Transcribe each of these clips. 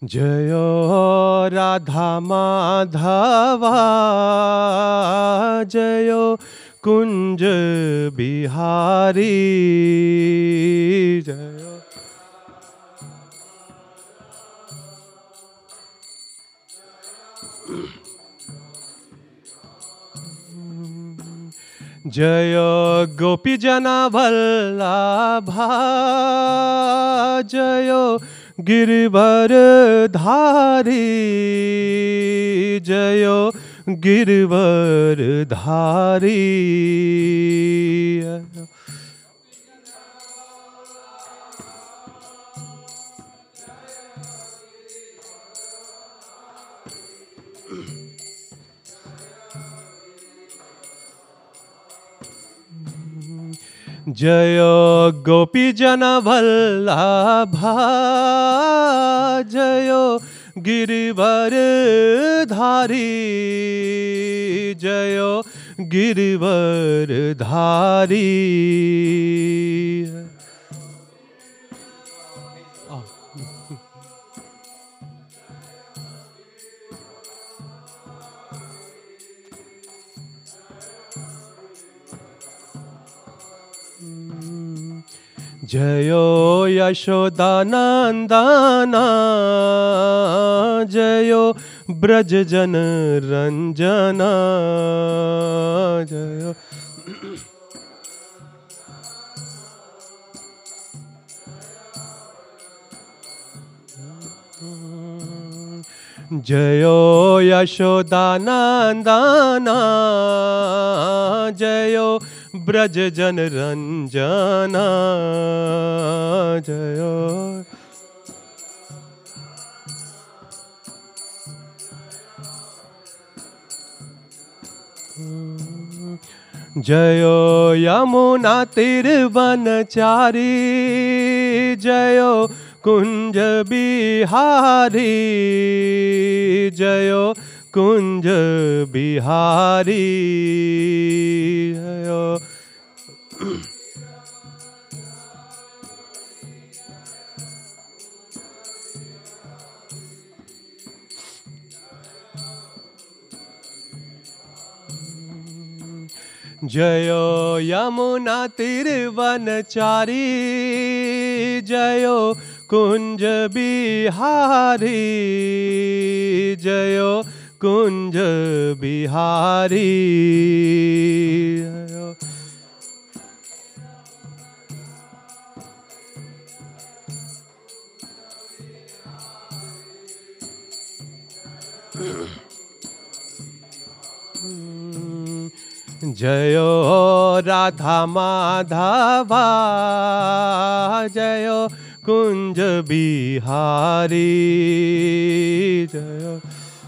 जयो राधा माधवा जयो कुंज बिहारी जयो जय गोपी जना वल्लभा जय गिरिवर धारी जय गिरिवर धारी जय गोपी जन वल्लभा जय गिरिवर धारी जय गिरिवर धारी जयो यशोदानंदना जयो ब्रज जन रंजना जयो जयो यशोदानंदना जयो ब्रज जन रंजना जयो जयो यमुना तीरवनचारी जयो कुंज बिहारी जयो कुंज बिहारी जयो जयो यमुना तीरवनचारी जयो कुंज बिहारी जयो कुंज बिहारी जयो जयो राधा माधवा जयो कुंज बिहारी जयो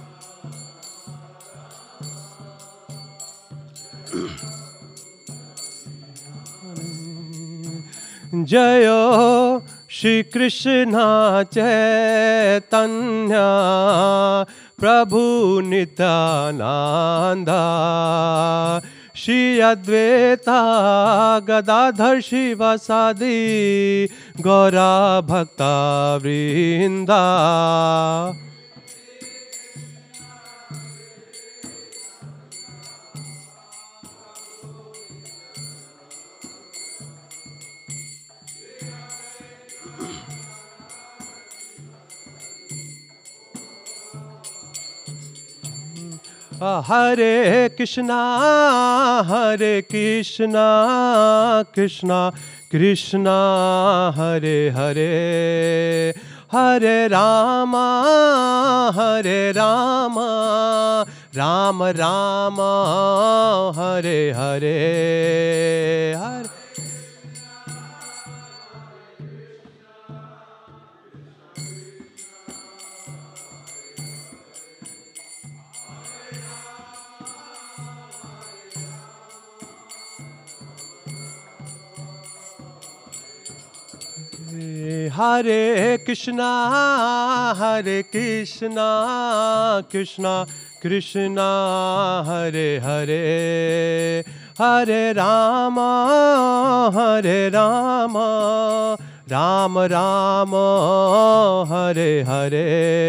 जयो श्री कृष्ण चैतन्य प्रभु नित्यानंदा श्री अद्वैता गदाधर शिवासादि गौरा भक्ता वृंदा हरे Krishna Krishna Krishna Hare Hare Hare Rama Ram Ram Hare Hare Hare Hare Krishna Krishna Krishna Hare Hare Hare Ram Ram Ram Hare Hare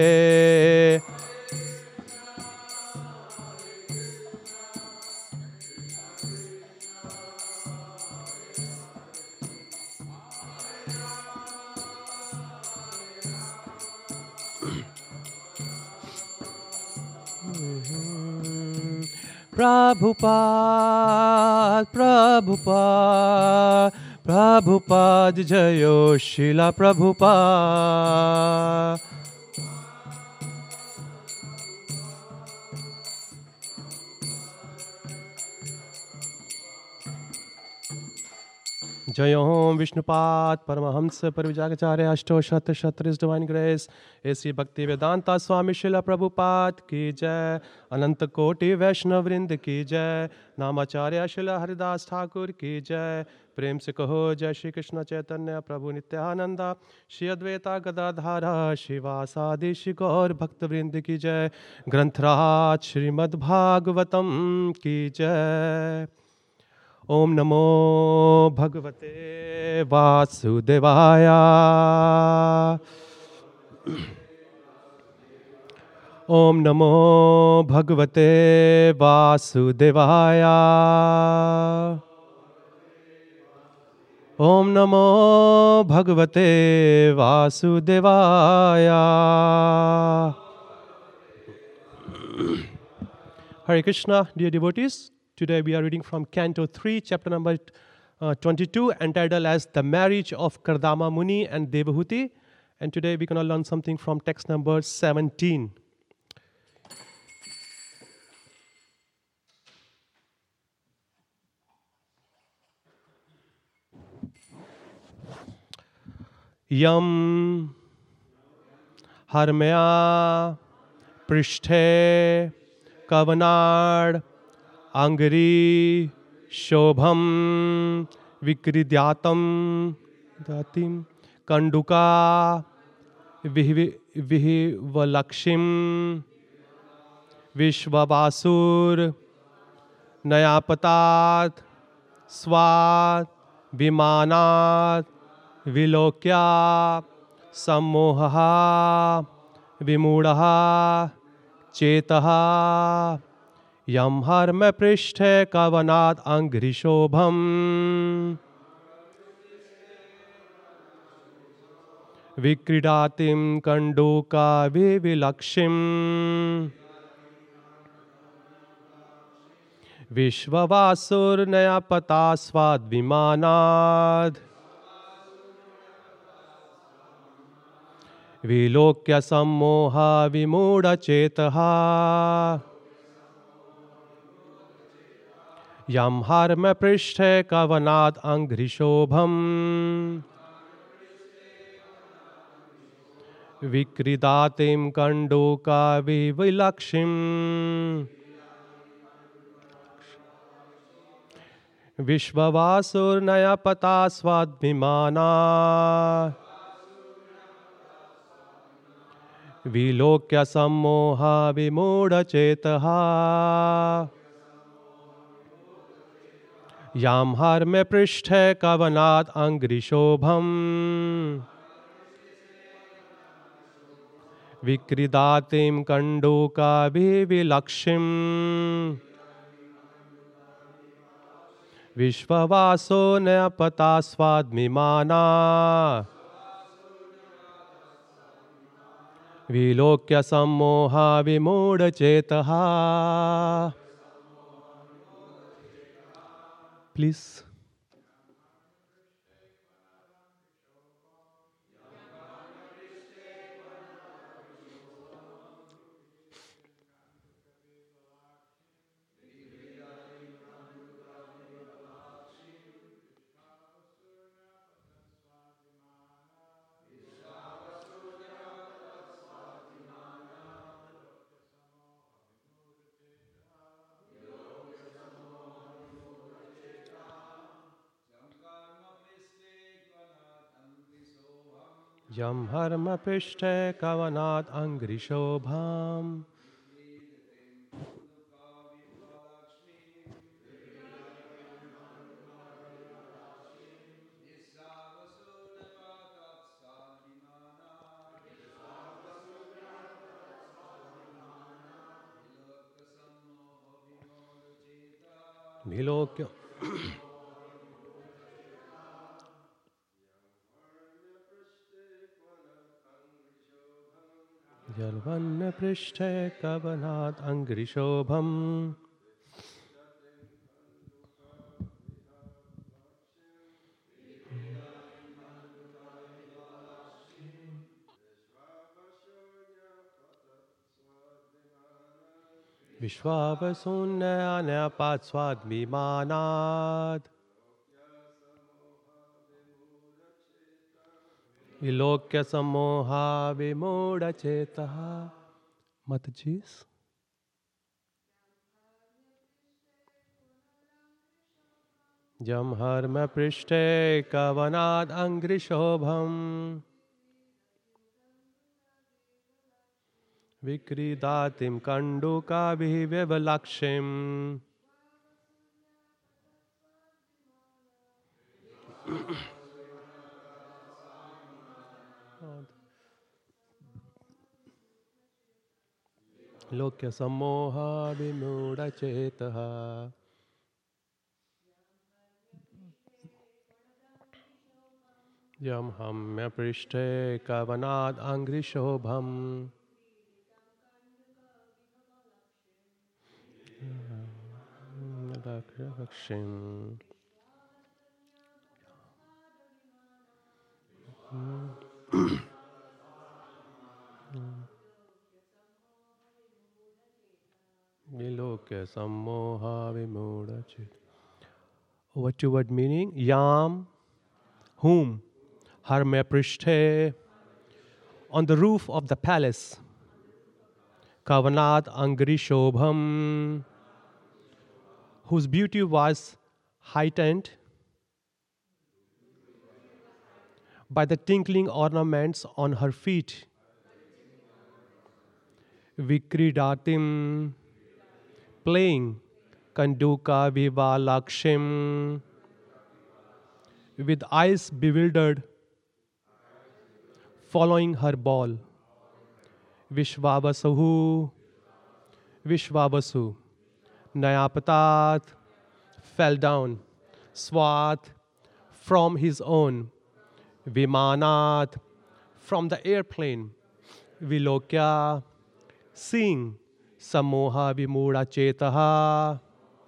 Prabhupada, Prabhupada, Prabhupada Jayo Srila Prabhupada. Jai Om Vishnupad Paramahamsa Parivijakacharya Ashto Shatra Shatra His Divine Grace A.C. Bhakti Vedanta Swami Srila Prabhupada Ki Jai Ananta Koti Vaishnav Vrind Ki Jai Namacharya Srila Haridas Thakur Ki Jai प्रेम से कहो जय श्री कृष्ण चैतन्य प्रभु नित्यानंद श्री अद्वैता गदाधारा शिवासादि श्री गौर भक्त वृंद की जय ग्रंथराज श्रीमद् भागवतम की जय ओम नमो भगवते वासुदेवाय ओम नमो भगवते वासुदेवाय ओम नमो भगवते वासुदेवाय Hare Krishna, dear devotees. Today we are reading from Canto 3, chapter number 22, entitled as The Marriage of Kardama Muni and Devahuti. And today we're going to learn something from text number 17. Yam Harmaya Prishthe Kavanad Angari Shobham Vikridyatam Datim Kanduka Vihivalakshim Vishvabasur Nayapatat Swat Vimanat Vilokya Sammoha Vimudaha Chetaha Yam harma prishthe kavanat angrishobham Vikridatim kandoka vivilakshim Vishvavasur nayapata svad vimanad Vilokya sammoha vimuda chetaha Yam harma prishthe kavanat angrishobham Vikridatim kandoka vivilakshim Vishvavasur nayapata swadvimana Vilokya sammoha vimuda chetaha Yam harme prishthe kavanat angrishobham Vikridatim kandoka vivilakshim Vishvavaso nayapata swadmimana Vilokya sammoha vimuda chetaha. Please. Yam harma pishte kavanat angrishobham Nilokya Jalvanna Prishte Kavanat Angrishobham Vishwavasunyana Patswad Vimanad Vilokya Samoha Vimoda Chetaha. Matajis. Jamharma Prishte Kavanad Angrishobham Vikridatim Kanduka Vivalakshim Lokya Samoha Vimuda Chetaha. Jamhamya Prishte Kavanad Angrishobham Lakshim Vilokya Samoha Vimuda Chetaha. What to word meaning? Yam, whom? Harmya Prishte, on the roof of the palace. Kavanad Angrishobham, whose beauty was heightened by the tinkling ornaments on her feet. Vikridatim, playing. Kanduka Vivalakshim, with eyes bewildered, following her ball. Vishwavasahu, Vishwavasu, Nayapatat, fell down. Swat, from his own. Vimanat, from the airplane. Vilokya, seeing. Samoha Vimuda Chetaha,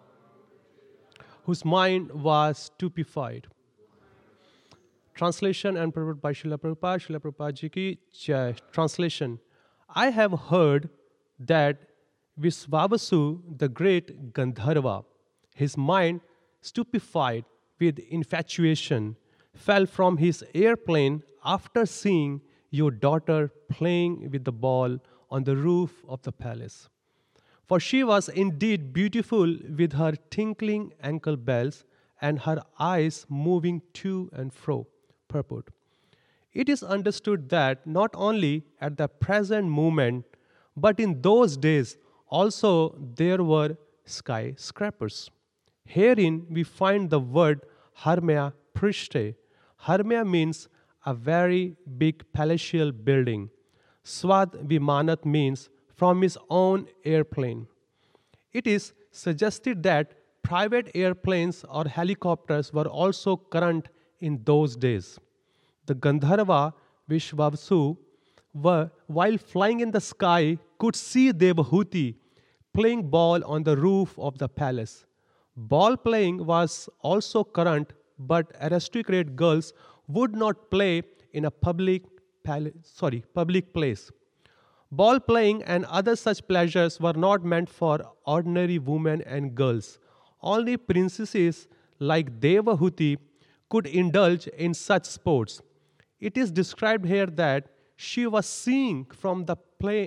whose mind was stupefied. Translation and purport by Srila Prabhupada. Srila Prabhupada Ji ki Jai. Translation. I have heard that Visvavasu, the great Gandharva, his mind stupefied with infatuation, fell from his airplane after seeing your daughter playing with the ball on the roof of the palace. For she was indeed beautiful with her tinkling ankle bells and her eyes moving to and fro. Purport. It is understood that not only at the present moment, but in those days also there were skyscrapers. Herein we find the word Harmya Prishte. Harmya means a very big palatial building. Swad Vimanat means from his own airplane. It is suggested that private airplanes or helicopters were also current in those days. The Gandharva Vishwavasu were, while flying in the sky, could see Devahuti playing ball on the roof of the palace. Ball playing was also current, but aristocratic girls would not play in a public place. Ball playing and other such pleasures were not meant for ordinary women and girls. Only princesses like Devahuti could indulge in such sports. It is described here that she was seeing from the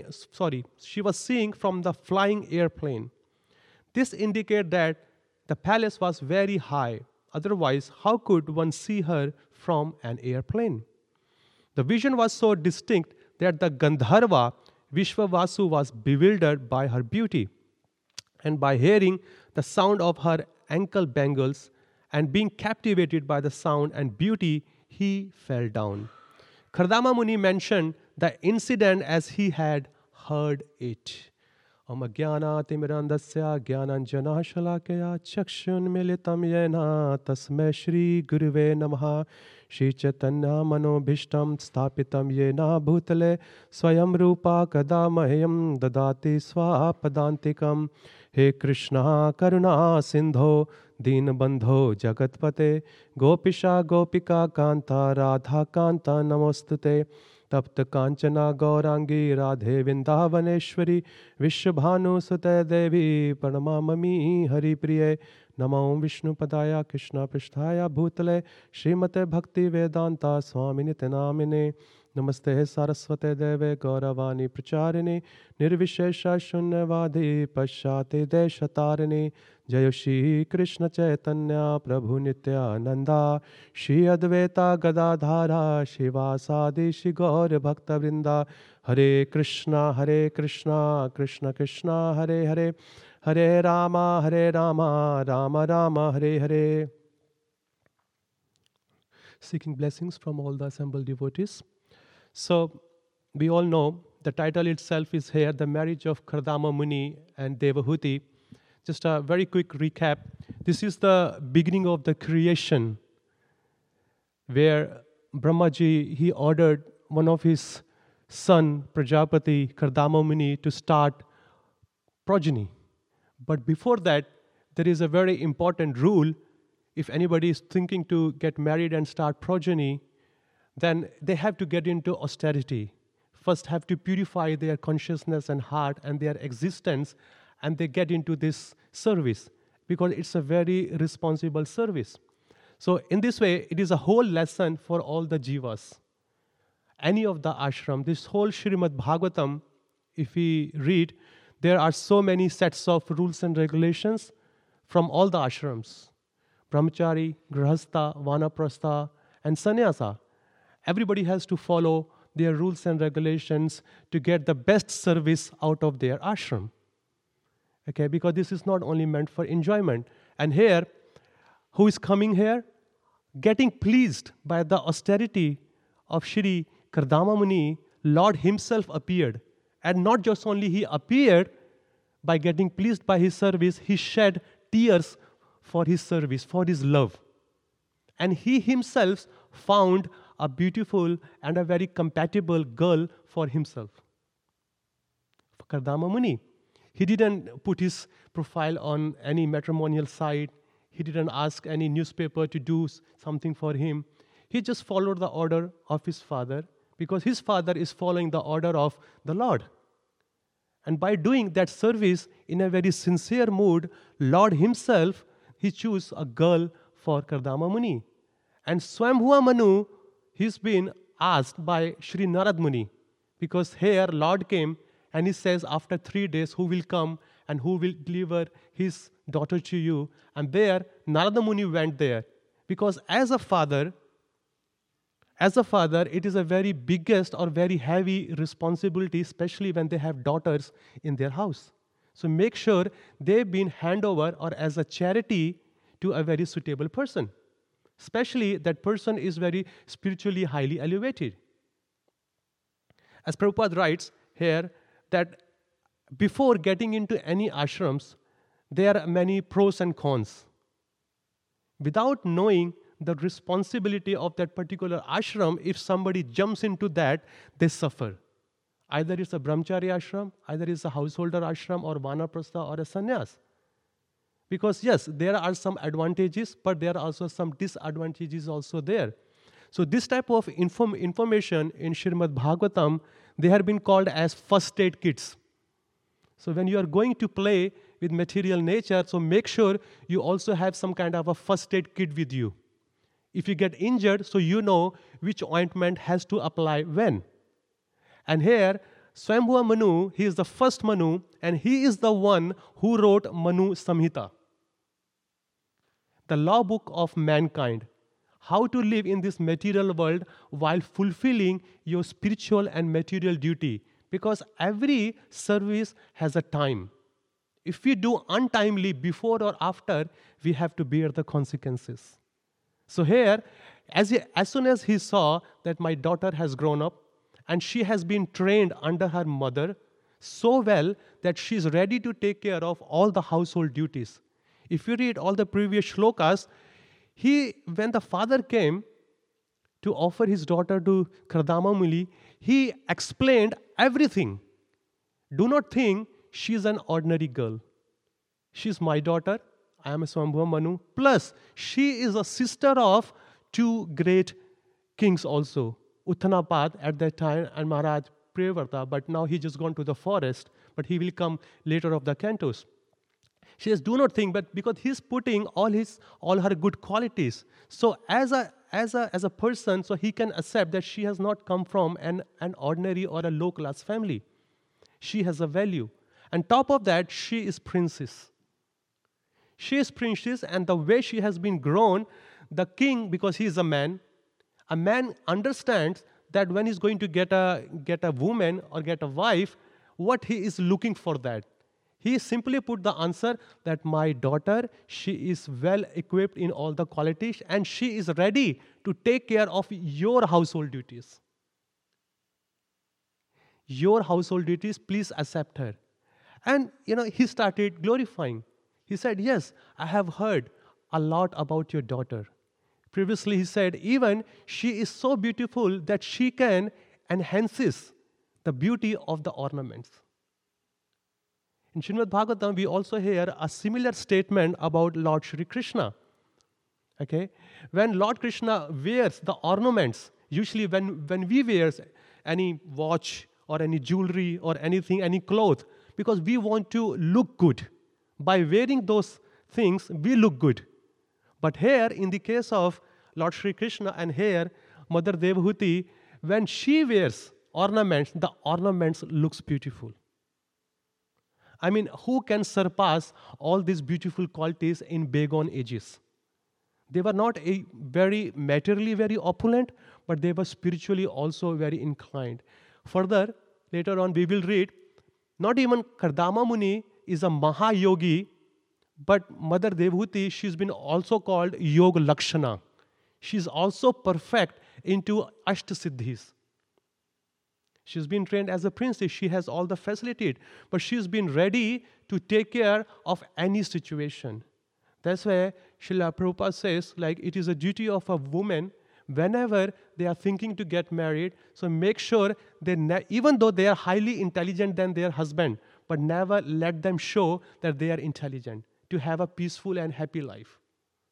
flying airplane. This indicates that the palace was very high. Otherwise, how could one see her from an airplane? The vision was so distinct that the Gandharva Vishwavasu was bewildered by her beauty, and by hearing the sound of her ankle bangles and being captivated by the sound and beauty, he fell down. Kardama Muni mentioned the incident as he had heard it. Om Jnanatimirandasya Jnananjana Shalakaya Chakshunmilitam Yena Tasmai Shri Guruve Namaha Shri Chaitanya Manobhishtam Sthapitam Yena Bhutale Swayam Rupa Kadamahyam Dadati Swapadantikam He Krishna Karuna Sindho Deenbandho Jagatpate Gopisha Gopika Kanta Radha Kanta Namostute तप्त कांचना गौरांगी राधे वृंदावनेश्वरी विश्वभानुसुते देवी प्रणमामि हरिप्रिये नमो विष्णुपदाय कृष्णपृष्ठाय भूतले श्रीमते भक्ति वेदांता स्वामिनिति नामिने नमस्ते सरस्वते देवे गौरवाणी प्रचारिणे निर्विशेष शून्यवादी पश्चाते देशतारिणे जय श्री कृष्ण चैतन्य प्रभु नित्यानंदा श्री अद्वैता गदाधारा शिवासादि श्री गौर भक्तवृंदा हरे Krishna Krishna Krishna Hare Hare Hare Ram Ram Ram Hare Hare. Seeking blessings from all the assembled devotees. So, we all know the title itself is here, The Marriage of Kardama Muni and Devahuti. Just a very quick recap. This is the beginning of the creation, where Brahmaji, he ordered one of his son, Prajapati, Kardama Muni, to start progeny. But before that, there is a very important rule. If anybody is thinking to get married and start progeny, then they have to get into austerity. First have to purify their consciousness and heart and their existence, and they get into this service because it's a very responsible service. So in this way, it is a whole lesson for all the jivas. Any of the ashram, this whole Srimad Bhagavatam, if we read, there are so many sets of rules and regulations from all the ashrams. Brahmachari, Grihastha, Vanaprastha, and Sannyasa. Everybody has to follow their rules and regulations to get the best service out of their ashram. Okay, because this is not only meant for enjoyment. And here, who is coming here? Getting pleased by the austerity of Shri Kardama Muni, Lord himself appeared. And not just only he appeared, by getting pleased by his service, he shed tears for his service, for his love. And he himself found a beautiful and a very compatible girl for himself. For Kardama Muni. He didn't put his profile on any matrimonial site. He didn't ask any newspaper to do something for him. He just followed the order of his father because his father is following the order of the Lord. And by doing that service in a very sincere mood, Lord himself, he chose a girl for Kardama Muni. And Swambhuva Manu, he's been asked by Sri Narad Muni, because here Lord came and he says, after 3 days, who will come and who will deliver his daughter to you? And there, Narada Muni went there. Because as a father, it is a very biggest or very heavy responsibility, especially when they have daughters in their house. So make sure they've been handed over or as a charity to a very suitable person. Especially that person is very spiritually highly elevated. As Prabhupada writes here, that before getting into any ashrams, there are many pros and cons. Without knowing the responsibility of that particular ashram, if somebody jumps into that, they suffer. Either it's a brahmachari ashram, either it's a householder ashram, or vanaprastha, or a sannyas. Because yes, there are some advantages, but there are also some disadvantages also there. So this type of information in Srimad Bhagavatam, they have been called as first aid kits. So when you are going to play with material nature, so make sure you also have some kind of a first aid kit with you. If you get injured, so you know which ointment has to apply when. And here, Swambhuva Manu, he is the first Manu, and he is the one who wrote Manu Samhita, the law book of mankind. How to live in this material world while fulfilling your spiritual and material duty. Because every service has a time. If we do untimely before or after, we have to bear the consequences. So here, as soon as he saw that my daughter has grown up and she has been trained under her mother, so well that she is ready to take care of all the household duties. If you read all the previous shlokas, when the father came to offer his daughter to Kardama Muni, he explained everything. Do not think she is an ordinary girl. She is my daughter. I am a Swambhuva Manu. Plus, she is a sister of two great kings also. Uttanapad at that time and Maharaj Priyavrata, but now he just gone to the forest, but he will come later of the cantos. She says, do not think, but because he's putting all her good qualities. So as a person, so he can accept that she has not come from an ordinary or a low class family. She has a value. And top of that, she is princess. She is princess, and the way she has been grown, the king, because he is a man understands that when he's going to get a woman or get a wife, what he is looking for that. He simply put the answer that my daughter, she is well equipped in all the qualities and she is ready to take care of your household duties. Your household duties, please accept her. And he started glorifying. He said, yes, I have heard a lot about your daughter. Previously he said, even she is so beautiful that she can enhances the beauty of the ornaments. In Srimad Bhagavatam, we also hear a similar statement about Lord Shri Krishna. Okay? When Lord Krishna wears the ornaments, usually when we wear any watch or any jewelry or anything, any cloth, because we want to look good. By wearing those things, we look good. But here, in the case of Lord Shri Krishna and here, Mother Devahuti, when she wears ornaments, the ornaments looks beautiful. I mean, who can surpass all these beautiful qualities in bygone ages? They were not materially very opulent, but they were spiritually also very inclined. Further, later on we will read, not even Kardama Muni is a Mahayogi, but Mother Devahuti, she's been also called Yoga Lakshana. She's also perfect into Ashtasiddhis. She's been trained as a princess. She has all the facilities, but she's been ready to take care of any situation. That's why Srila Prabhupada says, like, it is a duty of a woman whenever they are thinking to get married, so make sure even though they are highly intelligent than their husband, but never let them show that they are intelligent, to have a peaceful and happy life.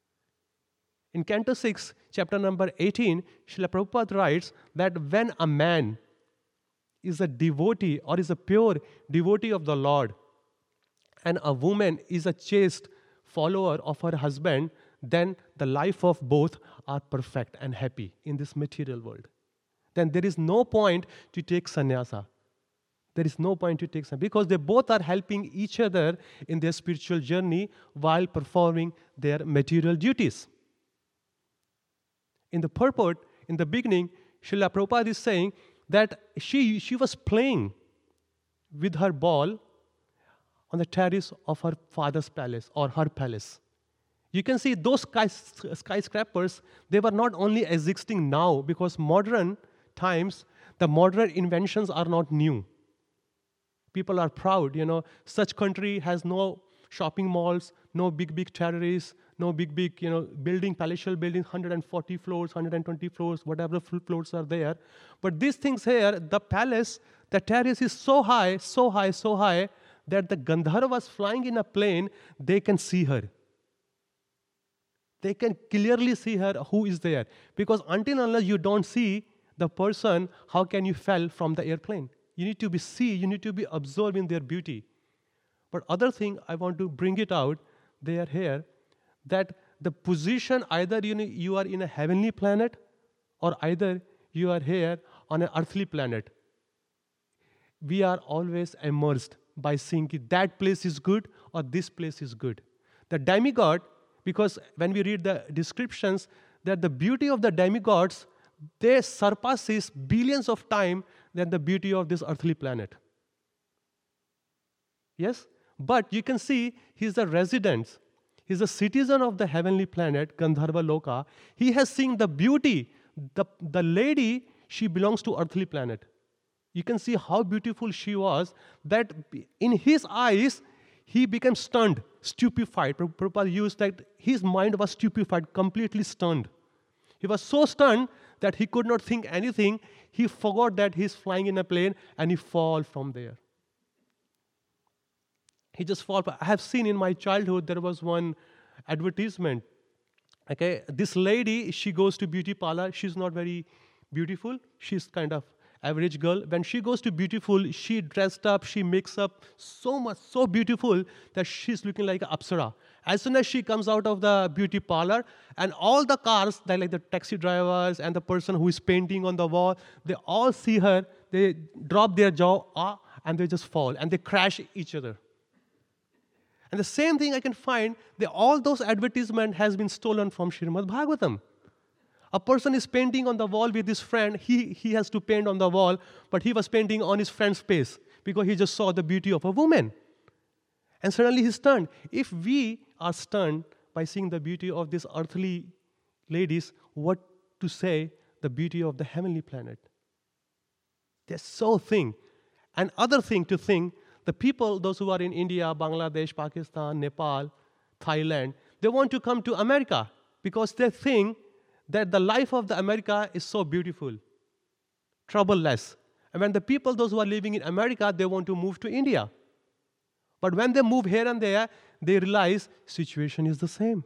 In Canto 6, chapter number 18, Srila Prabhupada writes that when a man is a devotee or is a pure devotee of the Lord, and a woman is a chaste follower of her husband, then the life of both are perfect and happy in this material world. Then there is no point to take sannyasa. There is no point to take sannyasa because they both are helping each other in their spiritual journey while performing their material duties. In the purport, in the beginning, Srila Prabhupada is saying that she was playing with her ball on the terrace of her father's palace or her palace. You can see those skyscrapers, they were not only existing now because modern times, the modern inventions are not new. People are proud, such country has no shopping malls, no big terraces, no big, building, palatial buildings, 140 floors, 120 floors, whatever floors are there. But these things here, the palace, the terrace is so high, that the Gandharvas flying in a plane, they can see her. They can clearly see her who is there. Because until unless you don't see the person, how can you fall from the airplane? You need to you need to be absorbed in their beauty. But other thing, I want to bring it out, they are here, that the position, either you are in a heavenly planet or either you are here on an earthly planet. We are always immersed by seeing that place is good or this place is good. The demigod, because when we read the descriptions, that the beauty of the demigods, they surpasses billions of times than the beauty of this earthly planet. Yes? But you can see he's a resident. He's a citizen of the heavenly planet, Gandharva Loka. He has seen the beauty. The lady, she belongs to earthly planet. You can see how beautiful she was, that in his eyes, he became stunned, stupefied. Prabhupada used that his mind was stupefied, completely stunned. He was so stunned that he could not think anything. He forgot that he's flying in a plane and he fall from there. He just fall. I have seen in my childhood, there was one advertisement. Okay, this lady, she goes to beauty parlor. She's not very beautiful. She's kind of average girl. When she goes to beautiful, she dressed up, she makes up so much, so beautiful that she's looking like an apsara. As soon as she comes out of the beauty parlor, and all the cars, like the taxi drivers and the person who is painting on the wall, they all see her, they drop their jaw, and they just fall, and they crash each other. And the same thing I can find, all those advertisement has been stolen from Srimad Bhagavatam. A person is painting on the wall with his friend. He has to paint on the wall, but he was painting on his friend's face because he just saw the beauty of a woman. And suddenly he's stunned. If we are stunned by seeing the beauty of these earthly ladies, what to say the beauty of the heavenly planet? There's so thing. And other thing to think, the people, those who are in India, Bangladesh, Pakistan, Nepal, Thailand, they want to come to America because they think that the life of the America is so beautiful, troubleless. And when the people, those who are living in America, they want to move to India. But when they move here and there, they realize situation is the same.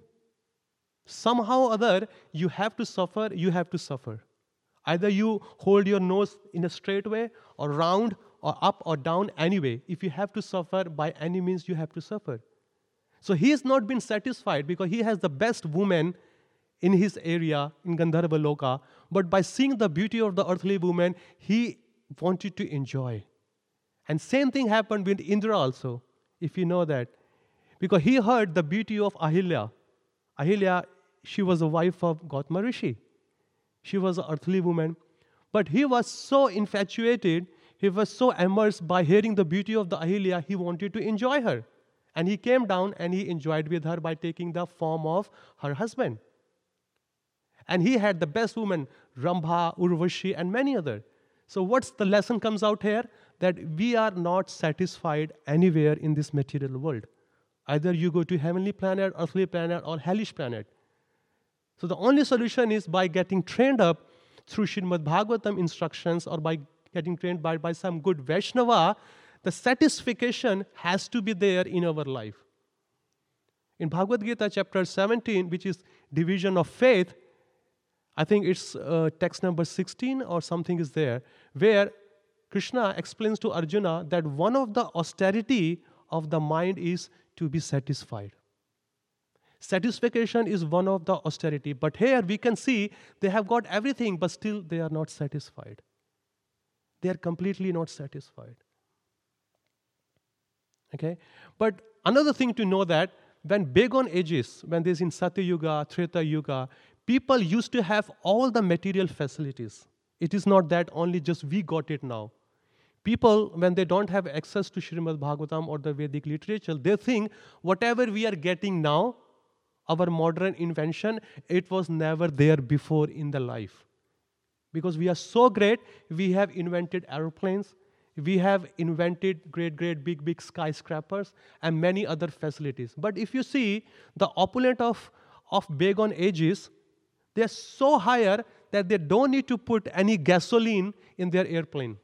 Somehow or other, you have to suffer, you have to suffer. Either you hold your nose in a straight way, or round, or up or down anyway. If you have to suffer, by any means you have to suffer. So he has not been satisfied because he has the best woman in his area, in Gandharva Loka, but by seeing the beauty of the earthly woman, he wanted to enjoy. And same thing happened with Indra also, if you know that. Because he heard the beauty of Ahilya. Ahilya, she was the wife of Gautama Rishi. She was an earthly woman. But he was so infatuated, he was so immersed by hearing the beauty of the Ahilya, he wanted to enjoy her. And he came down and he enjoyed with her by taking the form of her husband. And he had the best women, Rambha, Urvashi, and many other. So what's the lesson comes out here? That we are not satisfied anywhere in this material world. Either you go to heavenly planet, earthly planet, or hellish planet. So the only solution is by getting trained up through Srimad Bhagavatam instructions, or by getting trained by some good Vaishnava. The satisfaction has to be there in our life. In Bhagavad Gita chapter 17, which is division of faith, I think it's text number 16 or something is there, where Krishna explains to Arjuna that one of the austerity of the mind is to be satisfied. Satisfaction is one of the austerity. But here we can see they have got everything, but still they are not satisfied. They are completely not satisfied. Okay? But another thing to know that when bygone ages, when there's in Satya Yuga, Treta Yuga, people used to have all the material facilities. It is not that only just we got it now. People, when they don't have access to Srimad Bhagavatam or the Vedic literature, they think whatever we are getting now, our modern invention, it was never there before in the life. Because we are so great, we have invented airplanes, we have invented great, big skyscrapers and many other facilities. But if you see the opulent of bygone ages, they are so higher that they don't need to put any gasoline in their airplane.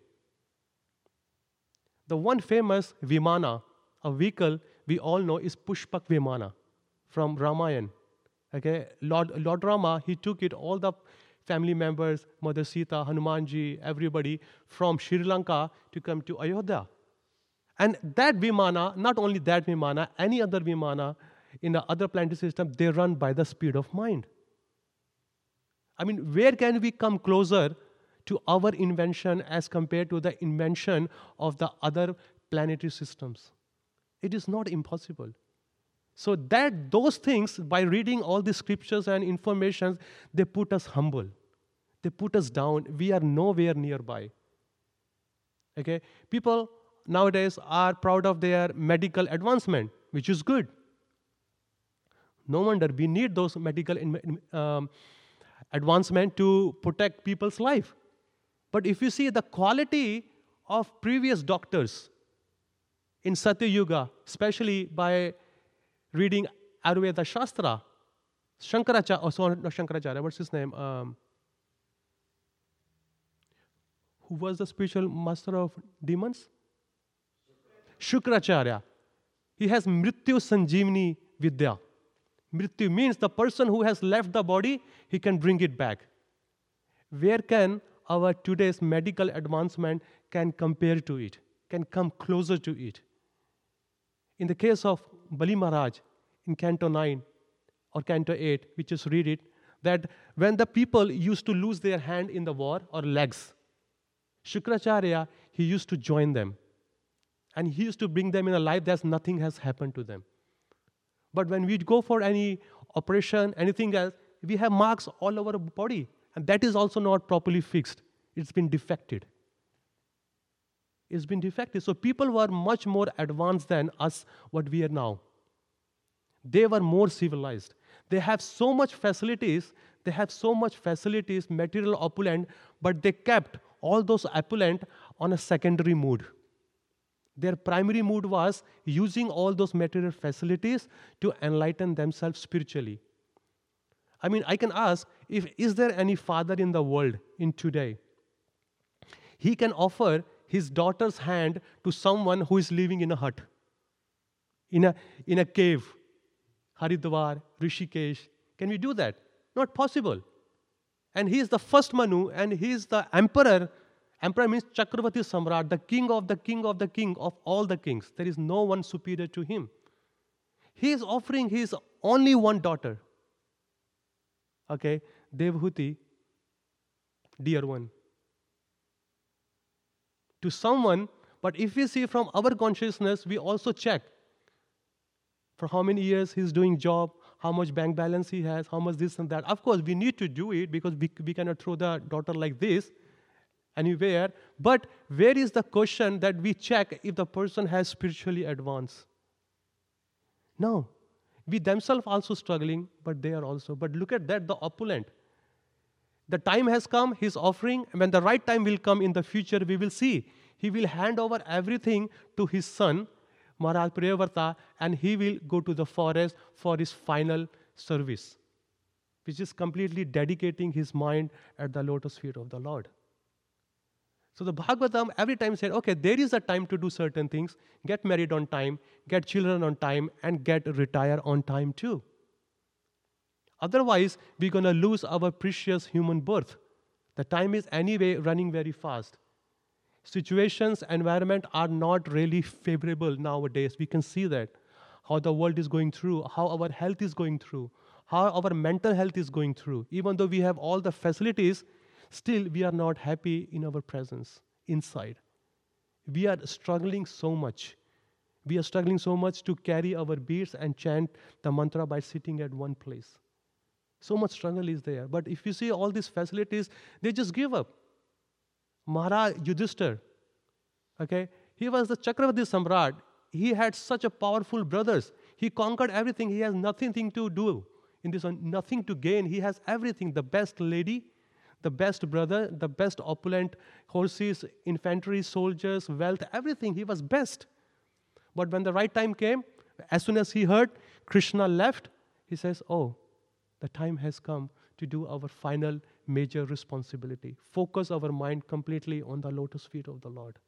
The one famous Vimana, a vehicle we all know, is Pushpak Vimana from Ramayana. Okay, Lord Rama, he took it, all the family members, Mother Sita, Hanumanji, everybody from Sri Lanka to come to Ayodhya. And that Vimana, not only that Vimana, any other Vimana in the other planetary system, they run by the speed of mind. I mean, where can we come closer to our invention as compared to the invention of the other planetary systems? It is not impossible. So that those things, by reading all the scriptures and information, they put us humble. They put us down. We are nowhere nearby. Okay? People nowadays are proud of their medical advancement, which is good. No wonder we need those medical advancement to protect people's life. But if you see the quality of previous doctors in Satya Yuga, especially by reading Ayurveda Shastra. Shankaracharya, oh, sorry, not Shankaracharya, what's his name? Who was the spiritual master of demons? Shukracharya. He has Mrityu Sanjeevani Vidya. Mrityu means the person who has left the body, he can bring it back. Where can our today's medical advancement can compare to it, can come closer to it? In the case of Bali Maharaj, in Canto 9 or Canto 8, we just read it, that when the people used to lose their hand in the war or legs, Shukracharya, he used to join them. And he used to bring them in a life that nothing has happened to them. But when we go for any operation, anything else, we have marks all over the body. And that is also not properly fixed. It's been defected. It's been defected. So people were much more advanced than us, what we are now. They were more civilized. They have so much facilities, material opulent, but they kept all those opulent on a secondary mood. Their primary mood was using all those material facilities to enlighten themselves spiritually. I mean, I can ask, is there any father in the world in today? He can offer his daughter's hand to someone who is living in a hut, in a cave, Haridwar, Rishikesh. Can we do that? Not possible. And he is the first Manu, and he is the emperor. Emperor means Chakravarti Samrat, the king of the king of the king of all the kings. There is no one superior to him. He is offering his only one daughter. Okay, Devhuti, dear one. To someone, but if we see from our consciousness, we also check for how many years he's doing job, how much bank balance he has, how much this and that. Of course, we need to do it because we cannot throw the daughter like this anywhere. But where is the question that we check if the person has spiritually advanced? No. We themselves also struggling, but they are also. But look at that, the opulent. The time has come, he's offering, and when the right time will come in the future, we will see. He will hand over everything to his son, Maharaj Priyavrata, and he will go to the forest for his final service, which is completely dedicating his mind at the lotus feet of the Lord. So the Bhagavatam every time said, okay, there is a time to do certain things, get married on time, get children on time, and retire on time too. Otherwise, we're going to lose our precious human birth. The time is anyway running very fast. Situations, environment are not really favorable nowadays. We can see that. How the world is going through, how our health is going through, how our mental health is going through. Even though we have all the facilities, still we are not happy in our presence, inside. We are struggling so much. We are struggling so much to carry our beads and chant the mantra by sitting at one place. So much struggle is there. But if you see all these facilities, they just give up. Maharaj Yudhishthir, okay, he was the Chakravarti Samrat. He had such a powerful brothers. He conquered everything. He has nothing to do in this one, nothing to gain. He has everything, the best lady, the best brother, the best opulent horses, infantry, soldiers, wealth, everything. He was best. But when the right time came, as soon as he heard Krishna left, he says, oh, the time has come to do our final major responsibility. Focus our mind completely on the lotus feet of the Lord.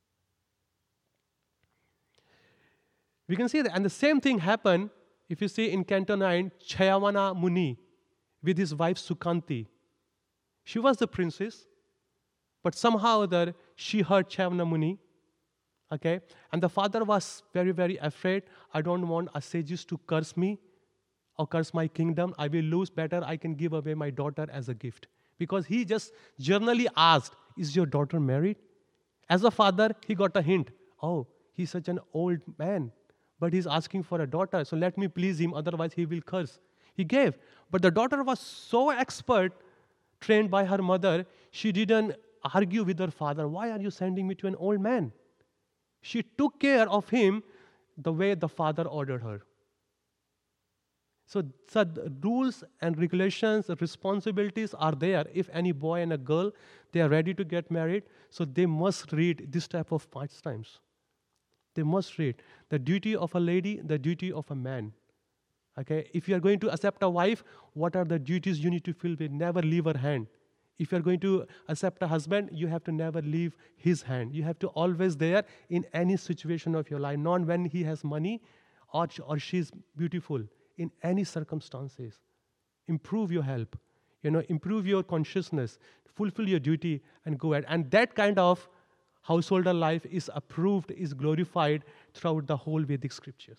We can see that. And the same thing happened, if you see in Canto 9, Chayavana Muni with his wife Sukanti. She was the princess, but somehow or other she heard Chayavana Muni. Okay? And the father was very, very afraid. I don't want sages to curse me or curse my kingdom. I will lose. Better I can give away my daughter as a gift. Because he just generally asked, is your daughter married? As a father, he got a hint. Oh, he's such an old man, but he's asking for a daughter. So let me please him, otherwise he will curse. He gave. But the daughter was so expert, trained by her mother, she didn't argue with her father. Why are you sending me to an old man? She took care of him the way the father ordered her. So the rules and regulations, responsibilities are there. If any boy and a girl, they are ready to get married, so they must read this type of pastimes. They must read the duty of a lady, the duty of a man. Okay, if you are going to accept a wife, what are the duties you need to fulfill? Never leave her hand. If you are going to accept a husband, you have to never leave his hand. You have to always there in any situation of your life, not when he has money or she's beautiful, in any circumstances. Improve your help, improve your consciousness, fulfill your duty and go ahead. And that kind of householder life is approved, is glorified throughout the whole Vedic scriptures.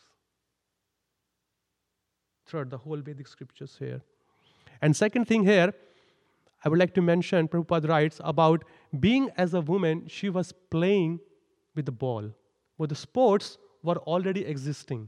Throughout the whole Vedic scriptures here. And second thing here, I would like to mention, Prabhupada writes about being as a woman, she was playing with the ball. But the sports were already existing.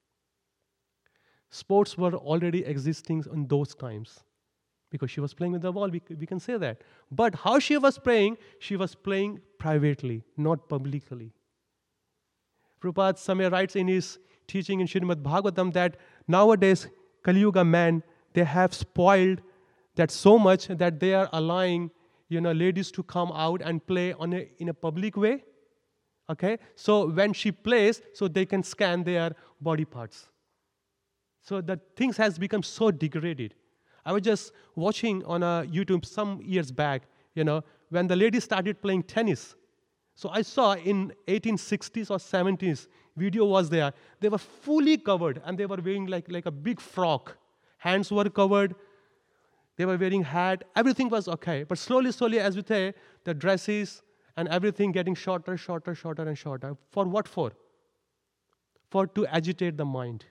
Sports were already existing in those times. Because she was playing with the ball, we can say that. But how she was playing privately, not publicly. Prabhupada somewhere writes in his teaching in Srimad Bhagavatam that nowadays, Kali Yuga men, they have spoiled that so much that they are allowing, ladies to come out and play in a public way. Okay? So when she plays, so they can scan their body parts. So the things has become so degraded. I was just watching on YouTube some years back, when the ladies started playing tennis. So I saw in 1860s or 70s, video was there. They were fully covered and they were wearing like a big frock. Hands were covered. They were wearing hat. Everything was okay. But slowly, as we say, the dresses and everything getting shorter and shorter. For what for? For to agitate the mind.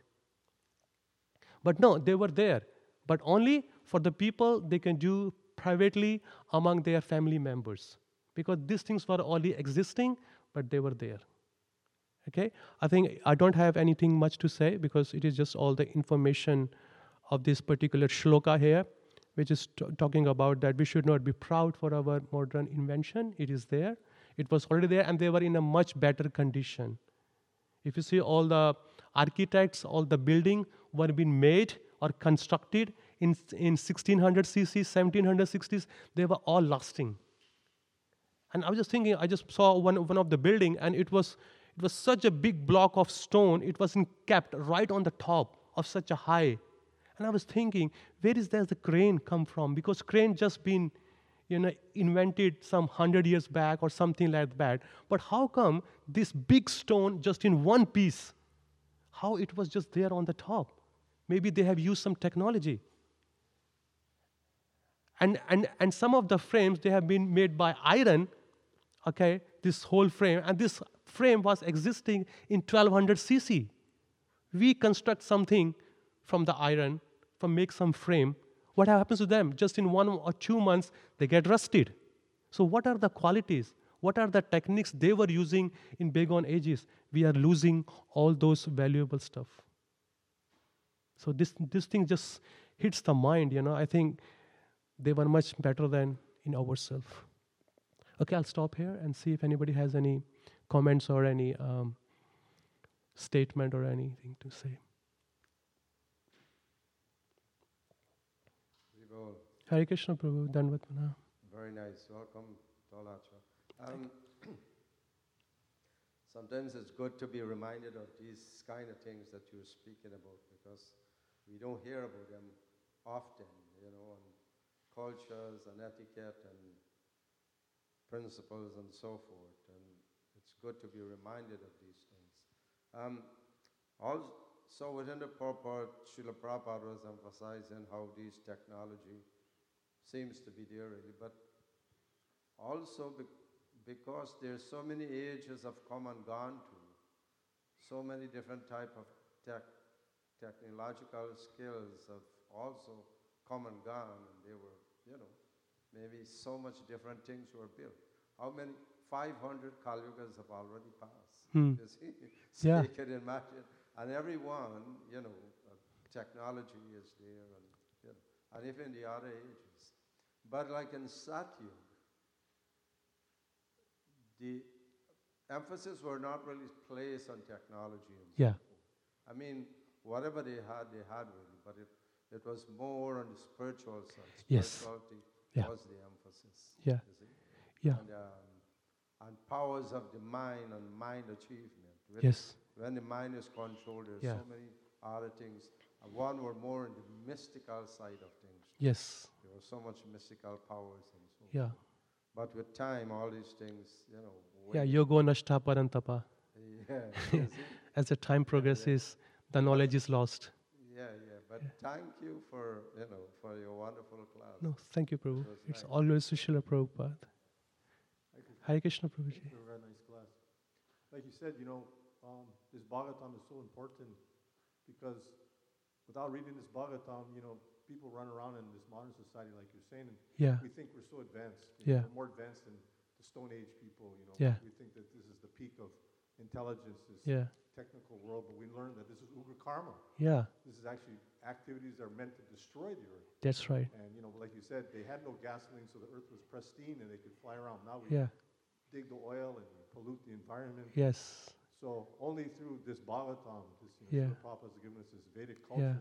But no, they were there. But only for the people they can do privately among their family members. Because these things were already existing, but they were there. Okay? I think I don't have anything much to say because it is just all the information of this particular shloka here, which is talking about that we should not be proud for our modern invention. It is there. It was already there and they were in a much better condition. If you see all the architects, all the building were being made or constructed in 1600 CC, 1760s, they were all lasting. And I was just thinking, I just saw one of the building, and it was such a big block of stone. It was kept right on the top of such a high. And I was thinking, where is there the crane come from? Because crane just been, invented some 100 years back or something like that. But how come this big stone just in one piece? How it was just there on the top? Maybe they have used some technology. And some of the frames, they have been made by iron. Okay, this whole frame, and this frame was existing in 1200 cc. We construct something from the iron, make some frame. What happens to them? Just in 1 or 2 months, they get rusted. So what are the qualities? What are the techniques they were using in bygone ages? We are losing all those valuable stuff. So this thing just hits the mind, I think they were much better than in ourselves. Okay, I'll stop here and see if anybody has any comments or any statement or anything to say. Hare Krishna Prabhu, Dandavat Pranam. Very nice. Welcome, Tolacha. Sometimes it's good to be reminded of these kind of things that you're speaking about because we don't hear about them often, and cultures and etiquette and principles and so forth. And it's good to be reminded of these things. Also within the purport, Srila Prabhupada was emphasizing how these technology seems to be there really, but also because there's so many ages have come and gone to, so many different type of technological skills have also come and gone, and they were, maybe so much different things were built. How many? 500 Kali-yugas have already passed. You see? So you can imagine. And everyone, technology is there, and even the other ages. But like in Satyug, the emphasis were not really placed on technology and so forth. I mean, whatever they had really, but it was more on the spiritual side. Yes. Spirituality Yeah. was the emphasis. Yeah. You see? Yeah. And powers of the mind and mind achievement. Yes. When the mind is controlled, there's Yeah. so many other things. One were more in the mystical side of things. Yes. There were so much mystical powers and so Yeah. forth. But with time, all these things, Yeah. Yogo nashta parantapa. Yeah, you see? As the time progresses, the knowledge is lost. Yeah. But thank you for, for your wonderful class. No, thank you, Prabhu. It was It's nice. always Srila Prabhupada. Hare Krishna, Prabhuji. Thank you, very nice class. Like you said, this Bhagavatam is so important because without reading this Bhagavatam, people run around in this modern society, like you're saying, and Yeah. we think we're so advanced. Yeah. We're more advanced than the Stone Age people. Yeah. We think that this is the peak of intelligence, this Yeah. technical world, but we learn that this is ugra karma. Yeah. This is actually activities that are meant to destroy the earth. That's right. And like you said, they had no gasoline, so the earth was pristine and they could fly around. Now we Yeah. dig the oil and pollute the environment. Yes. So only through this Bhagavatam, this Yeah. Srila Prabhupada has given us this Vedic culture,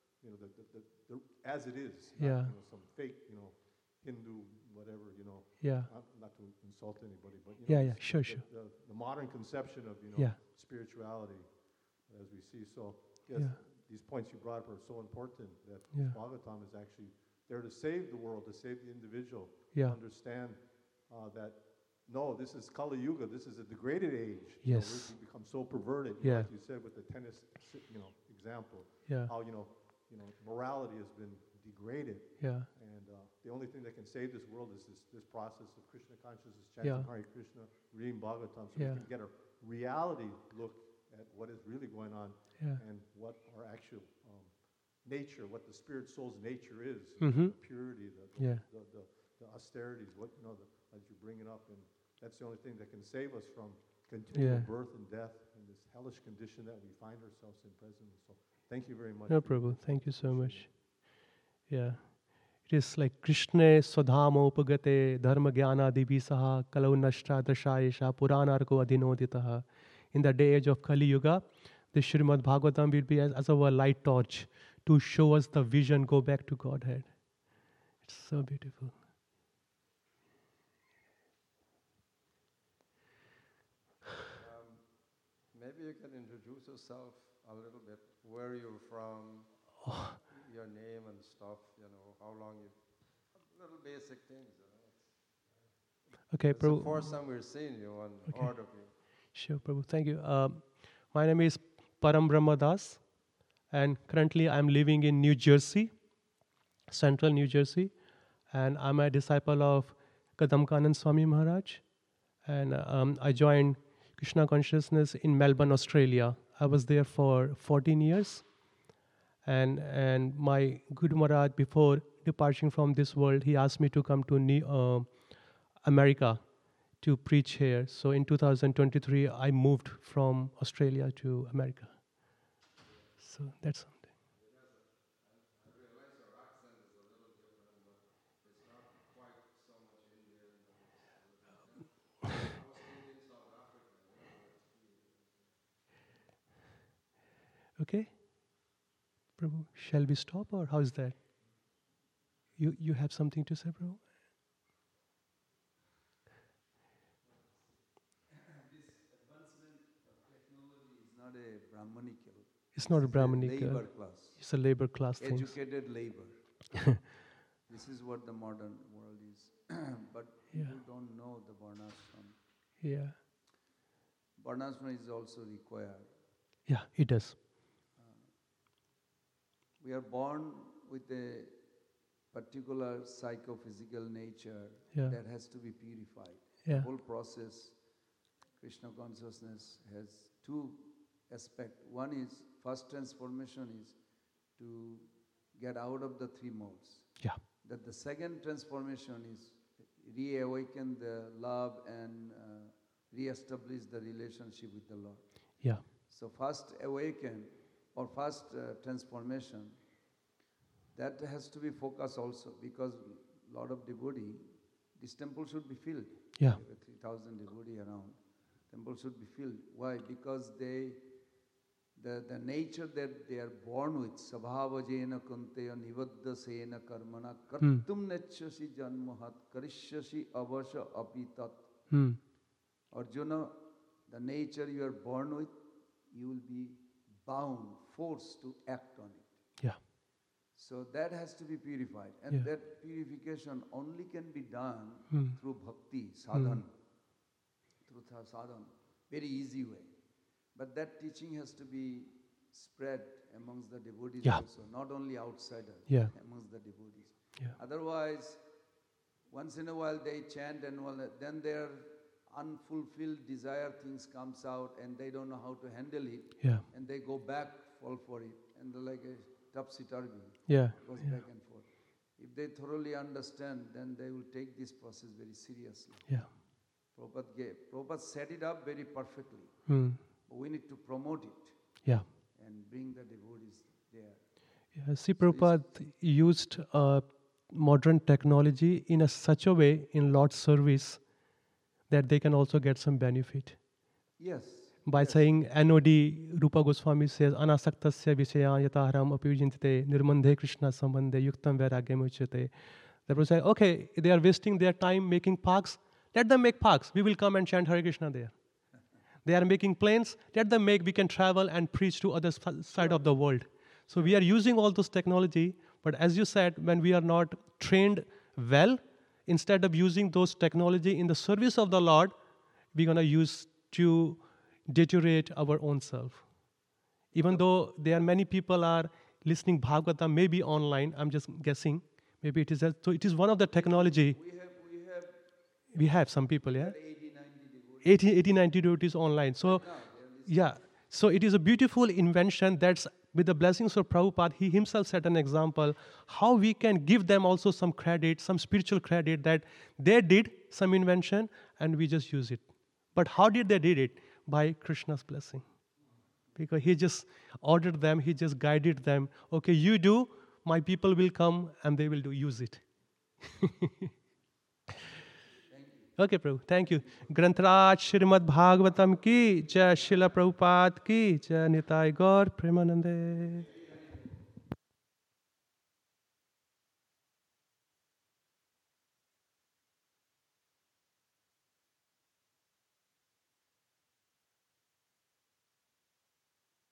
the as it is, not, Yeah. some fake, Hindu, whatever, Yeah. not to insult anybody, but Yeah, this- sure, the, sure. The modern conception of Yeah. spirituality, as we see. So yes, Yeah. these points you brought up are so important that Yeah. Bhagavatam is actually there to save the world, to save the individual, Yeah. to understand that. No, this is Kali Yuga. This is a degraded age. Yes. We become so perverted. Yeah. Like you said with the tennis, example. Yeah. How morality has been degraded, Yeah. and the only thing that can save this world is this process of Krishna consciousness, chanting Yeah. Hare Krishna, reading Bhagavatam, so Yeah. we can get a reality look at what is really going on Yeah. and what our actual nature, what the spirit soul's nature is, Mhm. the purity, Yeah. the austerities, what as you bring it up, and that's the only thing that can save us from continual Yeah. birth and death in this hellish condition that we find ourselves in presently. So thank you very much. No, Prabhu. Thank you so much. Yeah. It is like Krishna Swadhama Upagate Dharma Jnana Divisaha Kalau Nashta Dashayesha Puranarko Adhinoditaha. In the day age of Kali Yuga, the Srimad Bhagavatam will be as our light torch to show us the vision, go back to Godhead. It's so beautiful. Maybe you can introduce yourself a little bit, where you're from, your name and stuff, how long you, little basic things, Okay, It's the Prabhu. first time we're seeing you and Okay. heard of you. Sure, Prabhu. Thank you. My name is Param Brahma Das, and currently I'm living in New Jersey, central New Jersey, and I'm a disciple of Kadamkanand Swami Maharaj, and I joined Krishna Consciousness in Melbourne, Australia. I was there for 14 years, and my Guru Maharaj, before departing from this world, he asked me to come to America to preach here. So in 2023, I moved from Australia to America. So that's something. Okay, Prabhu, shall we stop or how is that? You have something to say, Prabhu? This advancement of technology is not a Brahmanical. It's not a It's Brahmanical. labor class. It's a labor class thing. Educated labor. This is what the modern world is. But Yeah. people don't know the Varnashram. Yeah. Varnashram is also required. Yeah, it does. We are born with a particular psychophysical nature Yeah. that has to be purified. Yeah. The whole process, Krishna consciousness has two aspects. One is, first transformation is to get out of the three modes. Yeah. That the second transformation is reawaken the love and re-establish the relationship with the Lord. Yeah. So first awaken or first transformation, that has to be focused also, because a lot of devotee, this temple should be filled. Yeah. With 3,000 devotee around, temple should be filled. Why? Because they the nature that they are born with, sabhavajena kunteya nivaddasena karmana kartum nechyasi janmahat karishyasi avasha apitat. Arjuna, the nature you are born with, you will be bound, forced to act on it. Yeah. So that has to be purified. And that purification only can be done through bhakti, sadhana. Through sadhana. Very easy way. But that teaching has to be spread amongst the devotees also, not only outsiders, amongst the devotees. Yeah. Otherwise, once in a while they chant and all that, then their unfulfilled desire things comes out and they don't know how to handle it. Yeah. And they go back, fall for it. And they're like a topsy-turvy. Yeah. Goes back and forth. If they thoroughly understand, then they will take this process very seriously. Yeah. Prabhupada set it up very perfectly. But we need to promote it. Yeah. And bring the devotees there. Yeah. See, Prabhupada used modern technology in such a way in Lord's service that they can also get some benefit. Yes. By saying NOD, Rupa Goswami says, Anasaktasya Vishaya Yataharam Apyujintite Nirmandhe Krishna Sambandhe Yuktam Vairagyam Uchyate. They will say, okay, they are wasting their time making parks, let them make parks. We will come and chant Hare Krishna there. They are making planes, let them make, we can travel and preach to other side of the world. So we are using all those technology, but as you said, when we are not trained well, instead of using those technology in the service of the Lord, we're going to use to deteriorate our own self. Even though there are many people are listening Bhagavatam, maybe online, I'm just guessing, maybe it is, so it is one of the technology. We have some people, yeah? 80, 90 devotees online. So, yeah. So it is a beautiful invention that's, with the blessings of Prabhupada, he himself set an example, how we can give them also some credit, some spiritual credit that they did some invention and we just use it. But how did they did it? By Krishna's blessing. Because he just ordered them, he just guided them. Okay, you do, my people will come and they will use it. Okay, Prabhu, thank you. Grantaraj Srimad Bhagavatam ki, Jai Srila Prabhupada ki, Jai Nitai Gaur Premanande.